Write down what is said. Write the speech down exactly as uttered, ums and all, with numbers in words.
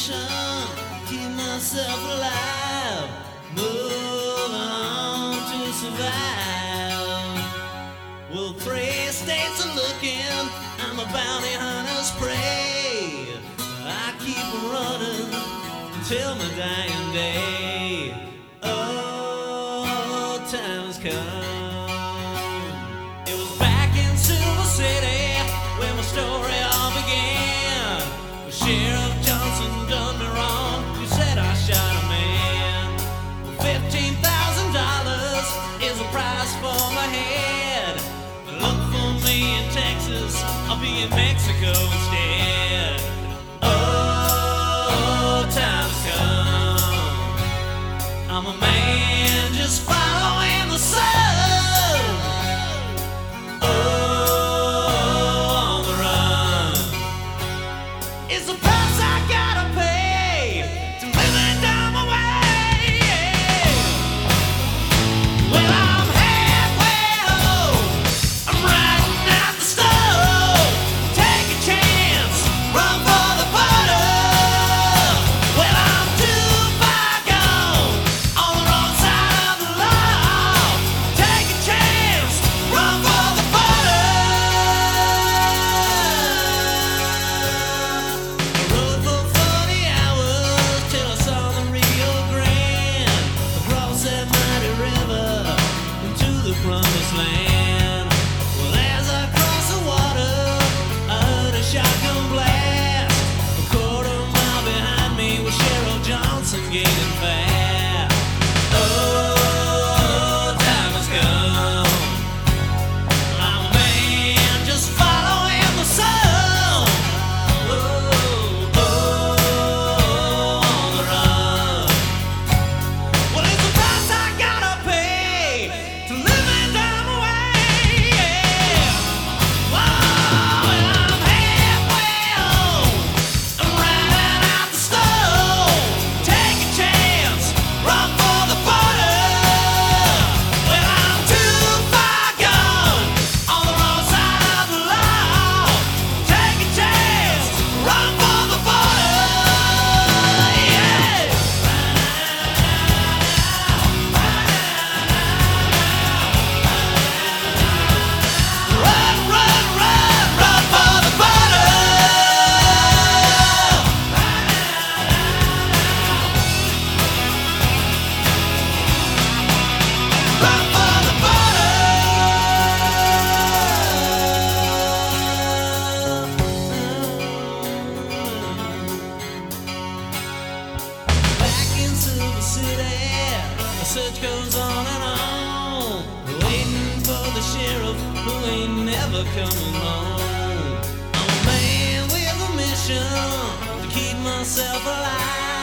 mission, keep myself alive, moving on to survive. Well, three states are looking, I'm a bounty hunter's prey. I keep running till my dying day. Oh, time has come. It was back in Silver City where my story all began. Well, Sheriff Johnson done me wrong. You said I shot a man. Well, fifteen thousand dollars is the price for my head. Look for me in Texas, I'll be in Mexico instead. Oh, time's come. I'm a man just following the sun. Oh, on the run. It's the price I gotta pay to live it down my way. Well, I'm halfway home. I'm riding out the stove. Take a chance, run for the butter. Well, I'm too far gone, on the wrong side of the law. Take a chance, run for the butter. I rode for forty hours till I saw the Rio Grande, across that mighty river into the promised land. Well, as I crossed the water, I heard a shotgun blast. A quarter mile behind me was Sheriff Johnson gaining fast. Oh, time has come. I'm a man just following the sun. Oh, oh, on the run. Well, it's the price I gotta pay to live it down my way. Whoa, and I'm halfway home. I'm riding out the stove. Take a chance, run for the butter. Well, I'm too far gone, on the wrong side of the law. Take a chance, run for the butter. Yeah. Run, run, run, run for the butter. Run for the butter. Back in Silver City, the search goes on and on, waiting for the sheriff who ain't never coming home. I'm a man with a mission to keep myself alive.